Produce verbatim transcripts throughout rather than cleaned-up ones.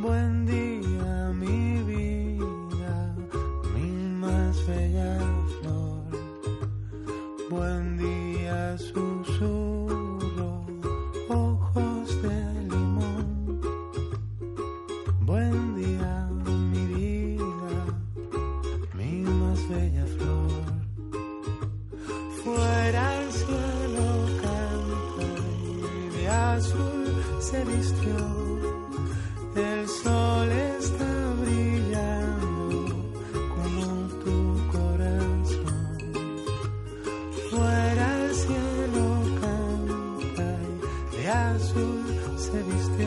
Buen día, mi vida, mi más bella flor. Buen día, susurro, ojos de limón. Buen día, mi vida, mi más bella flor. Fuera el cielo canta y de azul se vistió. El sol está brillando como tu corazón. Fuera el cielo canta y de azul se vistió.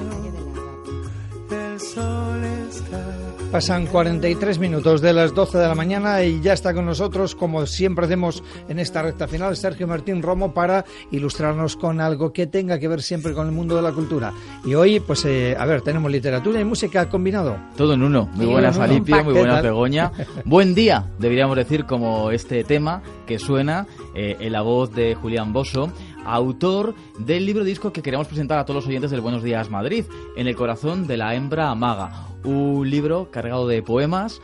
El sol está... Pasan cuarenta y tres minutos de las doce de la mañana y ya está con nosotros, como siempre hacemos en esta recta final, Sergio Martín Romo, para ilustrarnos con algo que tenga que ver siempre con el mundo de la cultura. Y hoy, pues, eh, a ver, tenemos literatura y música combinado. Todo en uno. Muy buenas, Alipio, muy buenas, Begoña. Buen día, deberíamos decir, como este tema que suena eh, en la voz de Julián Bosso, autor del libro disco que queremos presentar a todos los oyentes del Buenos Días Madrid, En el corazón de la hembra maga. Un libro cargado de poemas,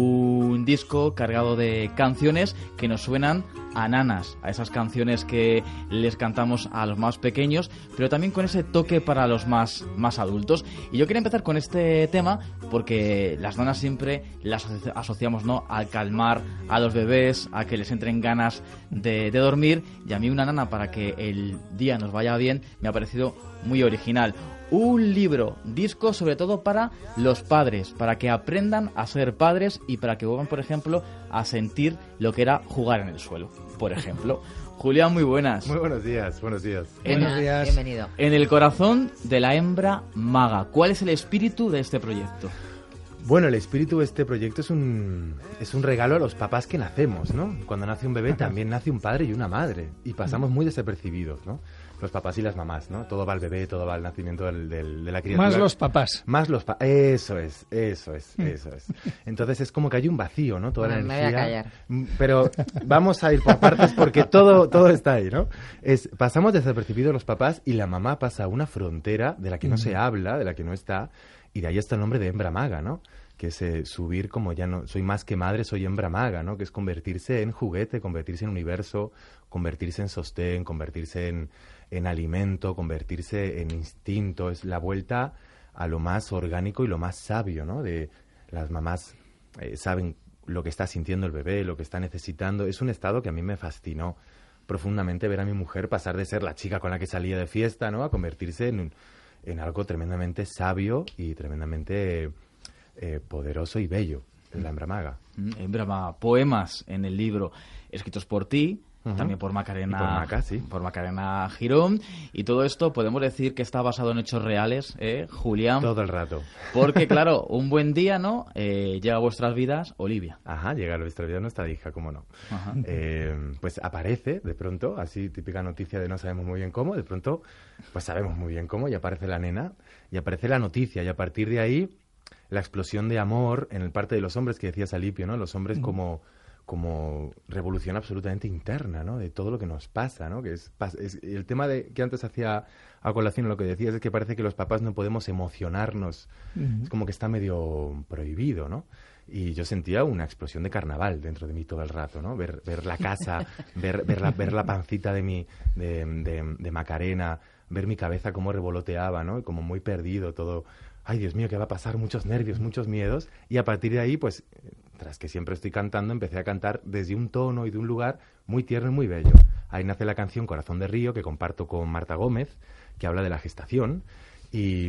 un disco cargado de canciones que nos suenan a nanas, a esas canciones que les cantamos a los más pequeños, pero también con ese toque para los más, más adultos. Y yo quería empezar con este tema porque las nanas siempre las asociamos, ¿no?, al calmar a los bebés, a que les entren ganas de, de dormir, y a mí una nana para que el día nos vaya bien me ha parecido muy original. Un libro, disco sobre todo para los padres, para que aprendan a ser padres y para que vuelvan, por ejemplo, a sentir lo que era jugar en el suelo, por ejemplo. Julián, muy buenas. Muy buenos días, buenos días. En, buenos días. Bienvenido. En el corazón de la hembra maga, ¿cuál es el espíritu de este proyecto? Bueno, el espíritu de este proyecto es un, es un regalo a los papás que nacemos, ¿no? Cuando nace un bebé también nace un padre y una madre, y pasamos muy desapercibidos, ¿no? Los papás y las mamás, ¿no? Todo va al bebé, todo va al nacimiento del, del, de la criatura. Más los papás. Más los papás. Eso es, eso es, eso es. Entonces es como que hay un vacío, ¿no? Toda Bueno, la me energía. voy a callar. Pero vamos a ir por partes porque todo, todo está ahí, ¿no? Es, pasamos desapercibidos los papás y la mamá pasa a una frontera de la que no se habla, de la que no está, y de ahí está el nombre de hembra maga, ¿no? Que es eh, subir como ya no soy más que madre, soy hembra maga, ¿no? Que es convertirse en juguete, convertirse en universo, convertirse en sostén, convertirse en, en alimento, convertirse en instinto. Es la vuelta a lo más orgánico y lo más sabio, ¿no? De las mamás eh, saben lo que está sintiendo el bebé, lo que está necesitando. Es un estado que a mí me fascinó profundamente, ver a mi mujer pasar de ser la chica con la que salía de fiesta, ¿no? A convertirse en, en algo tremendamente sabio y tremendamente... Eh, poderoso y bello, la hembra maga. Hembra maga, poemas en el libro escritos por ti, uh-huh. también por Macarena, y por, Maca, sí. por Macarena Girón, y todo esto podemos decir que está basado en hechos reales, ¿eh, Julián? Todo el rato. Porque claro, un buen día, ¿no? Eh, llega a vuestras vidas Olivia. Ajá, llega a vuestras vidas nuestra hija, cómo no. Eh, pues aparece de pronto, así típica noticia de no sabemos muy bien cómo, de pronto pues sabemos muy bien cómo, y aparece la nena, y aparece la noticia, y a partir de ahí la explosión de amor en el parte de los hombres que decía Alipio, ¿no? Los hombres como, como revolución absolutamente interna, ¿no? De todo lo que nos pasa, ¿no? Que es, es el tema de que antes hacía a colación lo que decías, es que parece que los papás no podemos emocionarnos. Uh-huh. Es como que está medio prohibido, ¿no? Y yo sentía una explosión de carnaval dentro de mí todo el rato, ¿no? Ver, ver la casa, ver, ver, la, ver la pancita de, mi, de, de, de Macarena, ver mi cabeza cómo revoloteaba, ¿no? Y como muy perdido todo... Ay, Dios mío, ¿qué va a pasar? Muchos nervios, muchos miedos. Y a partir de ahí, pues, tras que siempre estoy cantando, empecé a cantar desde un tono y de un lugar muy tierno y muy bello. Ahí nace la canción Corazón de Río, que comparto con Marta Gómez, que habla de la gestación. Y,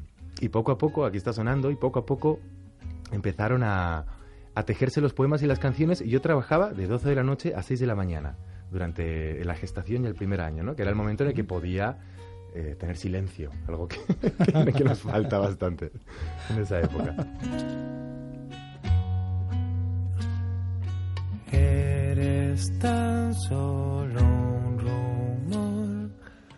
y poco a poco, aquí está sonando, y poco a poco empezaron a, a tejerse los poemas y las canciones. Y yo trabajaba de doce de la noche a seis de la mañana durante la gestación y el primer año, ¿no? Que era el momento en el que podía... Eh, tener silencio, algo que, que, que nos falta bastante en esa época. Eres tan solo un rumor,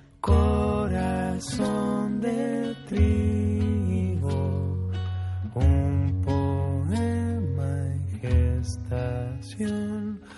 corazón de trigo, un poema en gestación,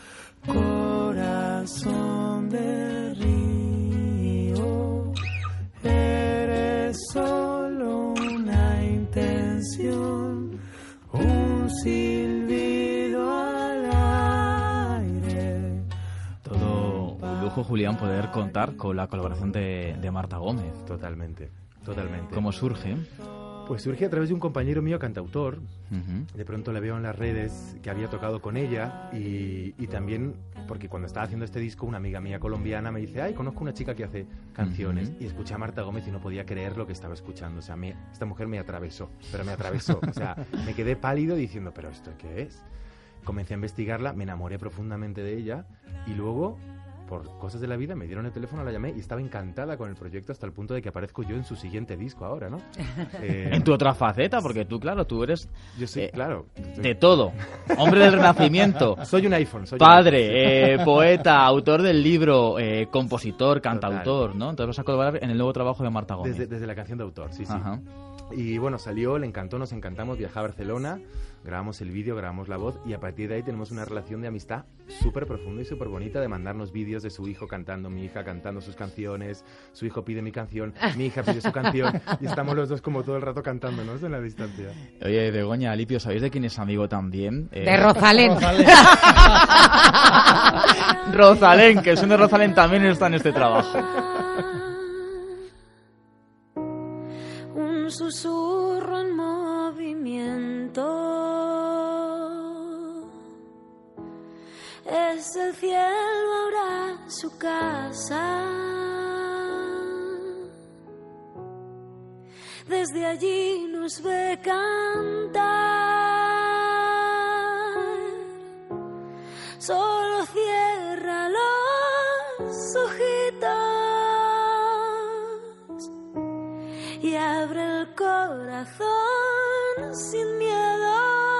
corazón de río. Eres solo una intención. canción, un silbido al aire. Todo un lujo, Julián, poder contar con la colaboración de, de Marta Gómez. Totalmente, totalmente. ¿Cómo surge? Pues surge a través de un compañero mío cantautor. Uh-huh. De pronto le veo en las redes que había tocado con ella y, y también porque cuando estaba haciendo este disco una amiga mía colombiana me dice, ay, conozco una chica que hace canciones. Uh-huh. Y escuché a Marta Gómez y no podía creer lo que estaba escuchando. O sea, me, esta mujer me atravesó, pero me atravesó. O sea, me quedé pálido diciendo, ¿pero esto qué es? Comencé a investigarla, me enamoré profundamente de ella y luego, por cosas de la vida, me dieron el teléfono, la llamé y estaba encantada con el proyecto hasta el punto de que aparezco yo en su siguiente disco ahora, ¿no? Eh, en tu otra faceta, porque tú, claro, tú eres... Yo soy, eh, claro. Soy... De todo. Hombre del Renacimiento. Soy un iPhone. Soy Padre, un iPhone. Eh, poeta, autor del libro, eh, compositor, cantautor, Total. ¿no? Entonces vas a colaborar en el nuevo trabajo de Marta Gómez. Desde, desde la canción de autor, sí, sí. Ajá. Y bueno, salió, le encantó, nos encantamos, viajé a Barcelona, grabamos el vídeo, grabamos la voz y a partir de ahí tenemos una relación de amistad súper profunda y súper bonita de mandarnos vídeos de su hijo cantando, mi hija cantando sus canciones, su hijo pide mi canción, mi hija pide su canción y estamos los dos como todo el rato cantándonos en la distancia. Oye, Begoña, Alipio, ¿sabéis de quién es amigo también? Eh... De Rosalén. Rosalén. Rosalén, que son de Rosalén también está en este trabajo. Un susurro en movimiento, es el cielo ahora su casa, desde allí nos ve cantar, solo cierra los ojitos y abre el corazón sin miedo,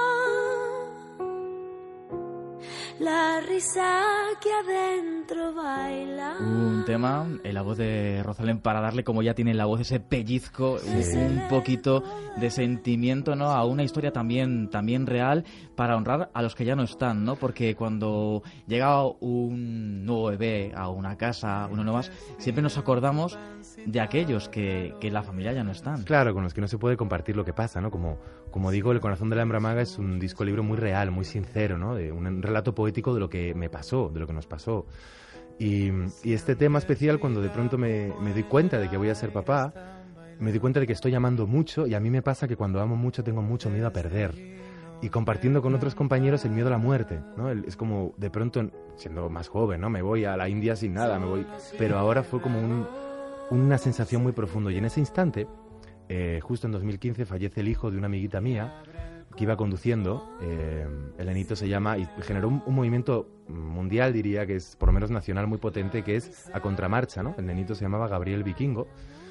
la risa que adentro baila. Un tema en la voz de Rosalén para darle, como ya tiene en la voz, ese pellizco, un poquito de sentimiento, ¿no? A una historia también, también real, para honrar a los que ya no están, ¿no? Porque cuando llega un nuevo bebé a una casa, uno no más, siempre nos acordamos de aquellos que, que en la familia ya no están. Claro, con los que no se puede compartir lo que pasa, ¿no? Como, como digo, El corazón de la hembra maga es un disco libro muy real, muy sincero, ¿no? De un relato poético de lo que me pasó, de lo que nos pasó. Y, y este tema especial, cuando de pronto me, me doy cuenta de que voy a ser papá, me doy cuenta de que estoy amando mucho y a mí me pasa que cuando amo mucho tengo mucho miedo a perder. Y compartiendo con otros compañeros el miedo a la muerte, ¿no? El, es como, de pronto, siendo más joven, ¿no? Me voy a la India sin nada, me voy... Pero ahora fue como un, una sensación muy profunda. Y en ese instante, eh, justo en dos mil quince, fallece el hijo de una amiguita mía que iba conduciendo. Eh, el nenito se llama... Y generó un, un movimiento mundial, diría, que es por lo menos nacional, muy potente, que es a contramarcha, ¿no? El nenito se llamaba Gabriel Vikingo.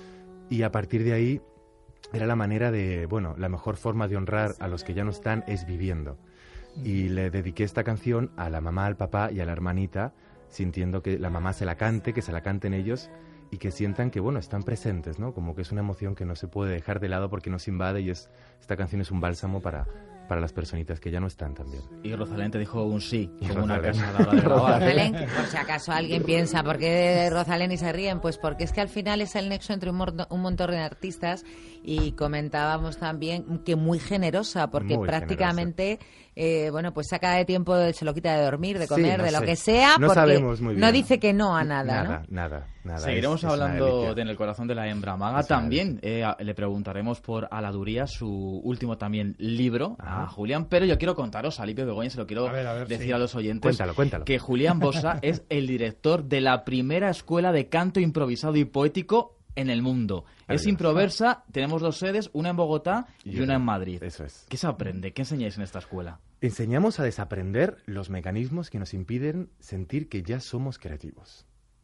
Y a partir de ahí... Era la manera de, bueno, la mejor forma de honrar a los que ya no están es viviendo. Y le dediqué esta canción a la mamá, al papá y a la hermanita, sintiendo que la mamá se la cante, que se la canten ellos y que sientan que, bueno, están presentes, ¿no? Como que es una emoción que no se puede dejar de lado porque nos invade y es, esta canción es un bálsamo para, para las personitas que ya no están también. Y Rosalén te dijo un sí, Y como una Rosalén. casa a la hora de grabar. Rosalén, que por si acaso alguien piensa, ¿por qué Rosalén y se ríen? Pues porque es que al final es el nexo entre un, mor- un montón de artistas y comentábamos también que muy generosa, porque Muy prácticamente, eh, bueno, pues saca de tiempo, se lo quita de dormir, de Sí, comer, no de lo sé. que sea, No porque sabemos muy bien. no dice que no a nada, Nada, ¿no? nada, nada. Seguiremos Es- es una hablando delicia. de En el corazón de la hembra maga. Es una También eh, a- le preguntaremos por Aladuría, su último también libro, Ajá. a Julián. Pero yo quiero contaros, Alipio Begoña, se lo quiero A ver, a ver, decir sí. a los oyentes, Cuéntalo, cuéntalo. que Julián Bossa es el director de la primera escuela de canto improvisado y poético en el mundo. Es Maravilloso. Improversa, tenemos dos sedes, una en Bogotá y, Y una otra. en Madrid. Eso es. ¿Qué se aprende? ¿Qué enseñáis en esta escuela? Enseñamos a desaprender los mecanismos que nos impiden sentir que ya somos creativos.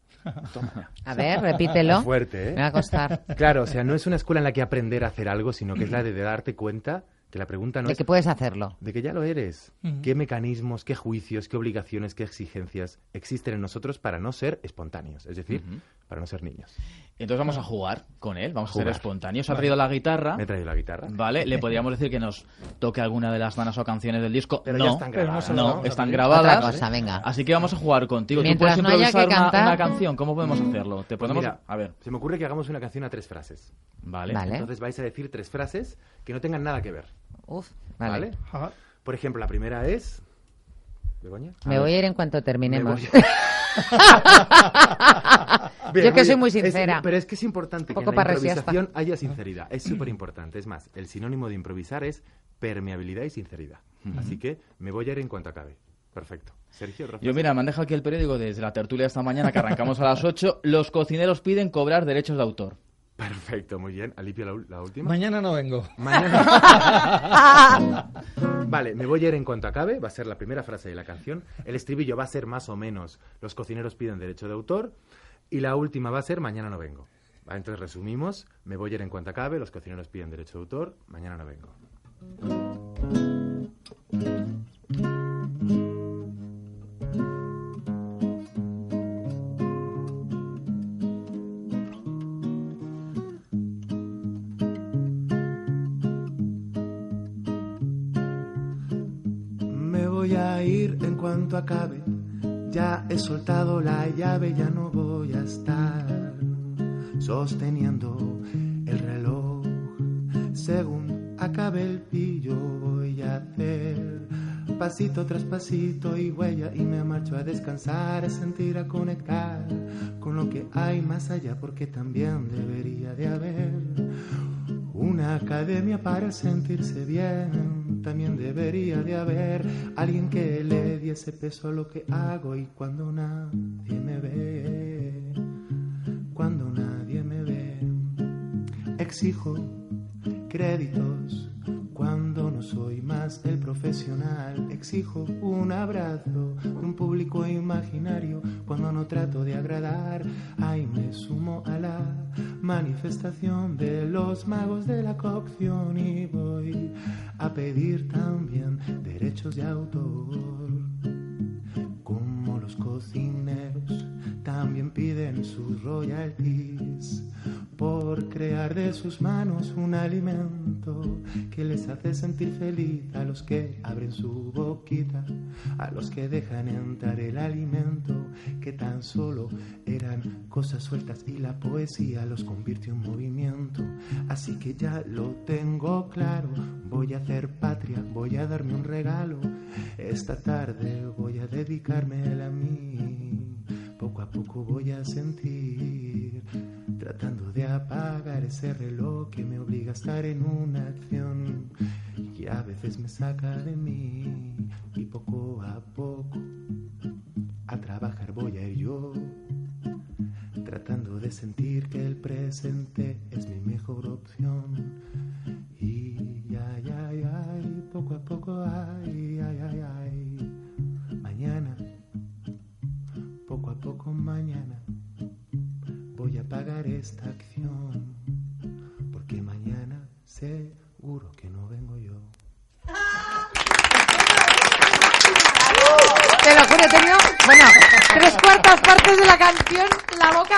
A ver, repítelo. Fuerte, ¿eh? Me va a costar. Claro, o sea, no es una escuela en la que aprender a hacer algo, sino que es la de darte cuenta que la pregunta no De es que puedes hacerlo. de que ya lo eres. Ujú. ¿Qué mecanismos, qué juicios, qué obligaciones, qué exigencias existen en nosotros para no ser espontáneos? Es decir, Ujú. para no ser niños. Entonces vamos a jugar con él, vamos Jugar. a ser espontáneos. Ha traído la guitarra. Me he traído la guitarra. Vale, le podríamos decir que nos toque alguna de las bandas o canciones del disco. Pero no, ya están grabadas. pero no no, Vamos a están pedir. grabadas. Otra cosa, venga. Así que vamos a jugar contigo. Mientras Tú no puedes haya que improvisar una, cantar. una canción. ¿Cómo podemos hacerlo? Te Pues podemos... mira, a ver, se me ocurre que hagamos una canción a tres frases. vale. Vale. Entonces vais a decir tres frases que no tengan nada que ver. Uf, ¿Vale? vale. Ajá. Por ejemplo, la primera es... ¿Begoña? Me voy a ir en cuanto terminemos. Me voy a- Bien, Yo que muy soy bien. muy Es- sincera. pero es que es importante Un que poco en la parresiasta. improvisación haya sinceridad. Es súper importante. Es más, el sinónimo de improvisar es permeabilidad y sinceridad. Así que me voy a ir en cuanto acabe. Perfecto. Sergio, otra Yo, frase. mira, me han dejado aquí el periódico desde la tertulia de esta mañana, que arrancamos a las ocho. Los cocineros piden cobrar derechos de autor. Perfecto, muy bien. Alipio, la, ul- la última. Mañana no vengo. Mañana. Vale, me voy a ir en cuanto acabe. Va a ser la primera frase de la canción. El estribillo va a ser más o menos los cocineros piden derecho de autor. Y la última va a ser mañana no vengo. Vale, entonces resumimos. Me voy a ir en cuanto acabe. Los cocineros piden derecho de autor. Mañana no vengo. Me voy a ir en cuanto acabe. Ya he soltado la llave, ya no voy a estar sosteniendo el reloj. Según acabe el pillo voy a hacer pasito tras pasito y huella y me marcho a descansar, a sentir, a conectar con lo que hay más allá, porque también debería de haber una academia para sentirse bien. También debería de haber alguien que le diese peso a lo que hago. Y cuando nadie me ve, cuando nadie me ve, exijo créditos cuando no soy más el profesional. Exijo un abrazo de un público imaginario cuando no trato de agradar. Ay, me sumo a la manifestación de los magos de la cocción y voy a pedir también derechos de autor. Como los cocineros también piden sus royalties por crear de sus manos un alimento que les hace sentir feliz a los que abren su boquita, a los que dejan entrar el alimento, que tan solo eran cosas sueltas y la poesía los convirtió en movimiento. Así que ya lo tengo claro, voy a hacer patria, voy a darme un regalo. Esta tarde voy a dedicármela a mí. Poco a poco voy a sentir, tratando de apagar ese reloj que me obliga a estar en una acción que a veces me saca de mí. Y poco a poco a trabajar voy a ir yo, tratando de sentir que el presente es mi mejor opción. Y ay, ay, ay, poco a poco, ay, ay, ay, ay, mañana, poco a poco mañana, voy a pagar esta acción, porque mañana seguro que no vengo yo. Te lo juro, he tenido, bueno, tres cuartas partes de la canción, la boca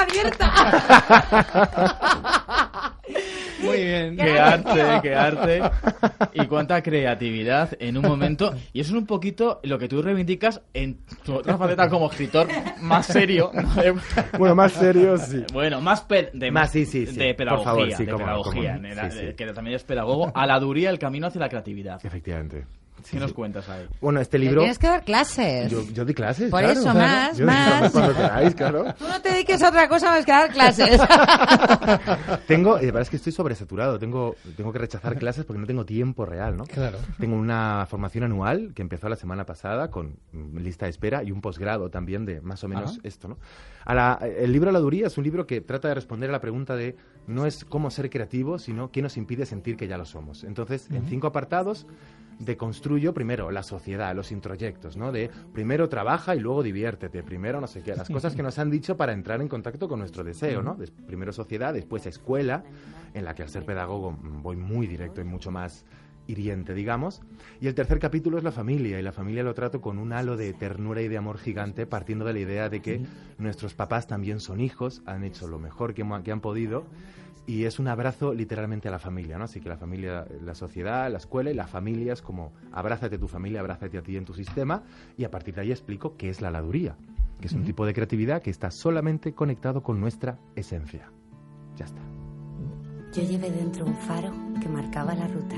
abierta. Muy bien. Qué arte, qué arte. Y cuánta creatividad en un momento. Y eso es un poquito lo que tú reivindicas en tu otra faceta como escritor más serio. Bueno, más serio, sí. Bueno, más pe- de, Más, sí, sí, sí. de Por pedagogía, favor, sí, de cómo no, pedagogía, cómo no. en el- Sí, sí. que también es pedagogo, a la duría el camino hacia la creatividad. Efectivamente. ¿Qué Sí, nos sí. cuentas ahí? Bueno, este Le libro... tienes que dar clases. Yo, yo di clases, Por claro. eso, más, Yo- más. Cuando queráis, claro. Tú no te dediques a otra cosa más que a dar clases. Tengo, eh, la verdad es que estoy sobresaturado. Tengo, tengo que rechazar clases porque no tengo tiempo real, ¿no? Claro. Tengo una formación anual que empezó la semana pasada con mm, lista de espera y un posgrado también de más o menos Ajá. esto, ¿no? A la- el libro La Duría es un libro que trata de responder a la pregunta de no es cómo ser creativo, sino qué nos impide sentir que ya lo somos. Entonces, en cinco apartados deconstruyo primero la sociedad, los introyectos, ¿no? De primero trabaja y luego diviértete, primero no sé qué, las cosas que nos han dicho para entrar en contacto con nuestro deseo, ¿no? Des- primero sociedad, después escuela, en la que al ser pedagogo mm, voy muy directo y mucho más hiriente, digamos. Y el tercer capítulo es la familia, y la familia lo trato con un halo de ternura y de amor gigante, partiendo de la idea de que nuestros papás también son hijos, han hecho lo mejor que, que han podido, y es un abrazo literalmente a la familia, ¿no? Así que la familia, la sociedad, la escuela y la familia es como abrázate a tu familia, abrázate a ti en tu sistema, y a partir de ahí explico qué es la haladuría, que es un uh-huh. tipo de creatividad que está solamente conectado con nuestra esencia. Ya está. Yo llevé dentro un faro que marcaba la ruta.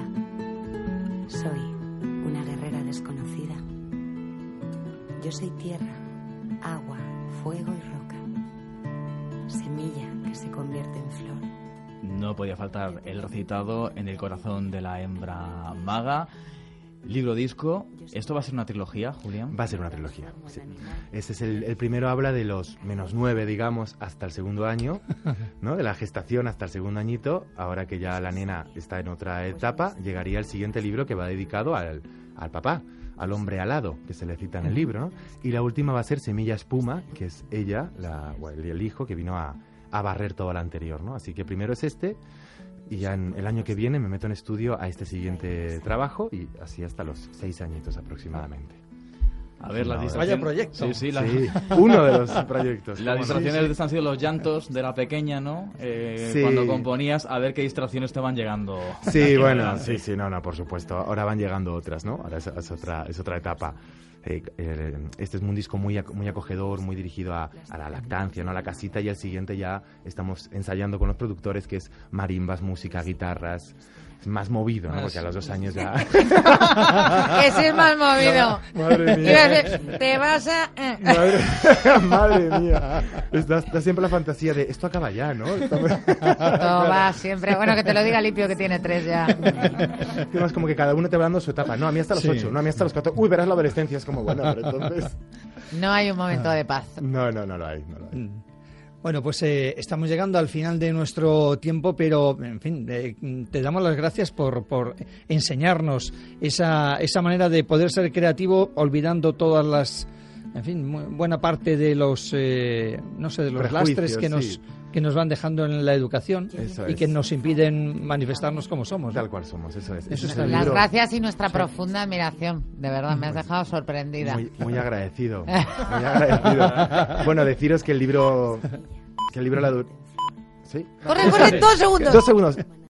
Soy una guerrera desconocida. Yo soy tierra, agua, fuego y roca. Semilla que se convierte en flor. No podía faltar el recitado En el corazón de la hembra maga. Libro disco. ¿Esto va a ser una trilogía, Julián? Va a ser una trilogía, sí. Ese es el, el primero habla de los menos nueve, digamos, hasta el segundo año, ¿no? De la gestación hasta el segundo añito. Ahora que ya la nena está en otra etapa, llegaría el siguiente libro que va dedicado al, al papá, al hombre alado, que se le cita en el libro, ¿no? Y la última va a ser Semilla Espuma, que es ella, la, el, el hijo que vino a, a barrer todo lo anterior, ¿no? Así que primero es este, y ya en el año que viene me meto en estudio a este siguiente trabajo, y así hasta los seis añitos aproximadamente. A ver, las no, vaya proyecto. Sí, sí, la... sí, uno de los proyectos. Las distracciones sí, sí. han sido los llantos de la pequeña, ¿no? Eh, sí. Cuando componías, a ver qué distracciones te van llegando. Sí, bueno, sí, sí, no, no, por supuesto. Ahora van llegando otras, ¿no? Ahora es, es otra, es otra etapa. Eh, eh, este es un disco muy, muy acogedor, muy dirigido a, a la lactancia, ¿no? A la casita, y el siguiente ya estamos ensayando con los productores, que es marimbas, música, guitarras. Es más movido, ¿no? Porque a los dos años ya... Que sí es más movido. No, madre mía. Decir, te vas a... Madre, madre mía. Está, está siempre la fantasía de esto acaba ya, ¿no? Estamos... Todo va siempre. Bueno, que te lo diga Limpio, que tiene tres ya. Es como que cada uno te va dando su etapa. No, a mí hasta los ocho, sí. No, a mí hasta los catorce. Uy, verás la adolescencia. Es como, bueno, pero entonces... No hay un momento de paz. No, no, no lo hay, no lo hay. Bueno, pues eh, estamos llegando al final de nuestro tiempo, pero, en fin, eh, te damos las gracias por, por enseñarnos esa, esa manera de poder ser creativo olvidando todas las, en fin, muy, buena parte de los, eh, no sé, de los lastres que nos, sí. que nos van dejando en la educación eso y es. Que nos impiden manifestarnos como somos. Tal cual somos, eso es. Eso eso es las gracias y nuestra sí. profunda admiración, de verdad, me has dejado sorprendida. Muy, muy agradecido, muy agradecido. Bueno, deciros que el libro... Que el libro la... ¿Sí? ¡Corre, corre! ¡Dos segundos! Dos segundos.